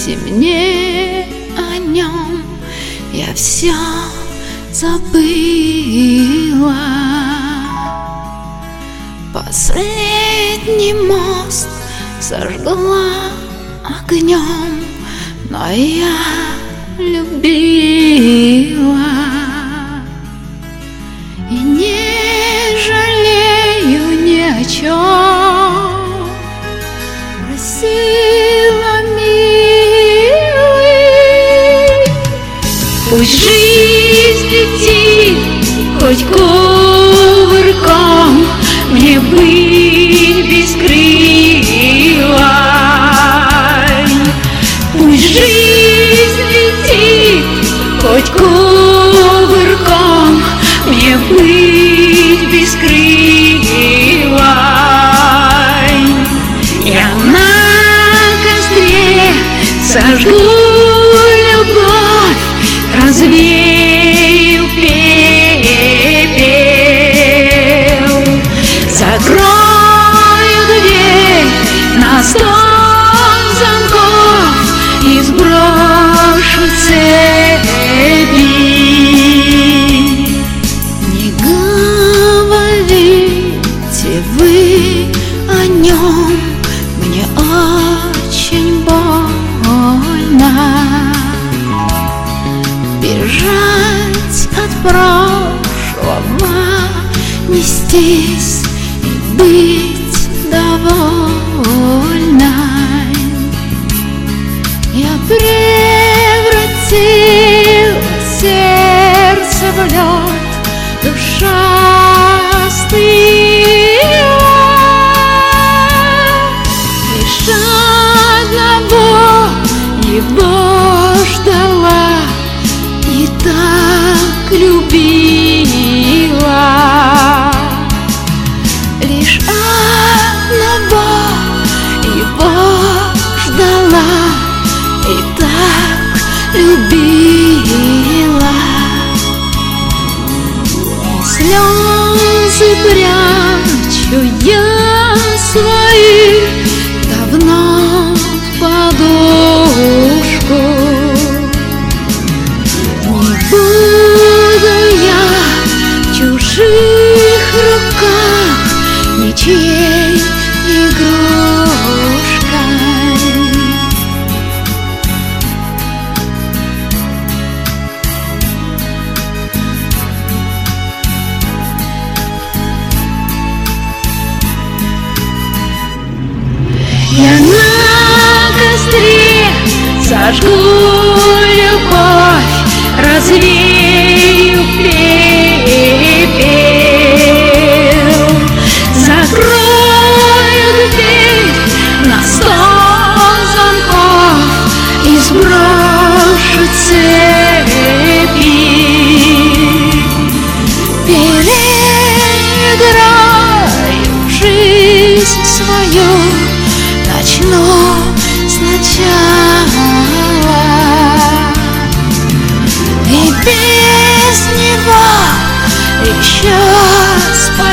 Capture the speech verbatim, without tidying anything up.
мне о нем я все забыла. Последний мост сожгла огнем, но я любила и не жалею ни о чем. Просила, милый, пусть жизнь летит хоть кувырком, мне быть бескрылой. Пусть жизнь летит хоть кувырком, мне быть бескрылой. Я на костре сожгу любовь, развею пепел, закрою дверь на стон замков и сброшу цепи. Не говорите вы о нем, мне очень больно. Бежать от прошлого, нестись и быть довольной. Я превратила сердце в лед, душа остыла. Лишь одного его ждала и так любила. Лишь одного его ждала и так любила. Слезы прячу я свои давно в подушку. Не буду я в чужих руках ничьей игрушкой. Я на костре сожгу любовь, развею пепел, закрою дверь на стон замков и сброшу цепи. Переиграю жизнь свою, начну сначала, и без него еще спою.